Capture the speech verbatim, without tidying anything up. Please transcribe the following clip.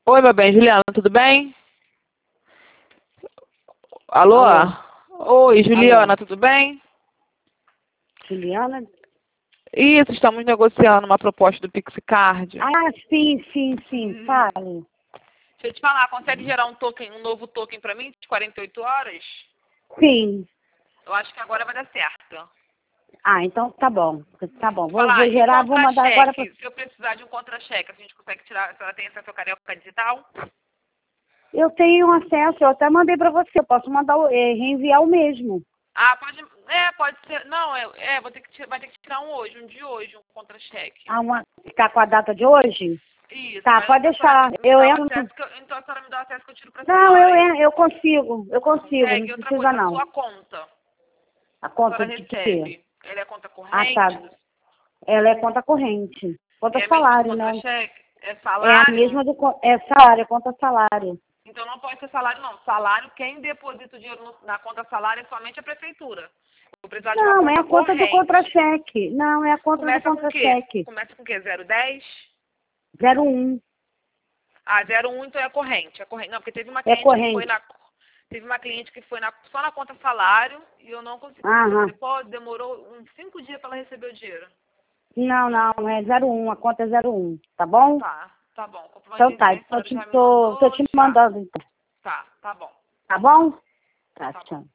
Oi, meu bem, Juliana, tudo bem? Alô? Alô? Oi, Juliana, Alô? tudo bem? Juliana? Isso, estamos negociando uma proposta do Pixicard. Ah, sim, sim, sim. Hum. Fale. Deixa eu te falar, consegue gerar um token, um novo token pra mim de quarenta e oito horas? Sim. Eu acho que agora vai dar certo. Ah, então tá bom. Tá bom. Deixa eu Vou, vou falar, e gerar, vou mandar agora pra... contra-cheque? Se eu precisar de um contra-cheque, a gente consegue tirar, se ela tem acesso ao carioca digital? Eu tenho acesso, eu até mandei pra você. Eu posso mandar, o- eh, reenviar o mesmo. Ah, pode, é, pode ser, não, é, é vou ter que, ti- vai ter que tirar um hoje, um de hoje, um contra-cheque. Ah, uma... Tá com a data de hoje? Isso, Tá, aí pode então a senhora deixar. me, me Eu dá o entro... acesso, que eu, então a senhora me dá o acesso que eu tiro pra Não, eu, senhora, hein? en- eu consigo. Eu consigo. Não Consegue? Outra precisa, coisa, a não. sua conta, A a senhora conta de quê? recebe, ela é conta Ah, tá. corrente? Ela é conta corrente. É Conta a mesma do salário, né? contra-cheque? É É a salário? mesma do... co- É salário, é conta salário. Então não pode ser salário, não. Salário, quem deposita o dinheiro no- na conta salário é somente a prefeitura. Vou precisar de uma Não, é conta a conta do corrente. contra-cheque. Não, é a conta do Começa com o quê? contra-cheque. Começa com o quê? zero dez? zero um. Ah, zero um então é corrente. É corrente. Não, porque teve uma É cliente que foi corrente. na. Teve uma cliente que foi na, só na conta salário e eu não consegui fazer o Aham. depósito, demorou uns cinco dias para ela receber o dinheiro. Não, não, é zero um. A conta é zero um. Tá bom? Tá, tá bom. Comprovante Então de tá, residência, a tô senhora te, já me tô, tô mandou, te já. mandando então. Tá, tá bom. Tá bom? Tá, Tá bom. tchau.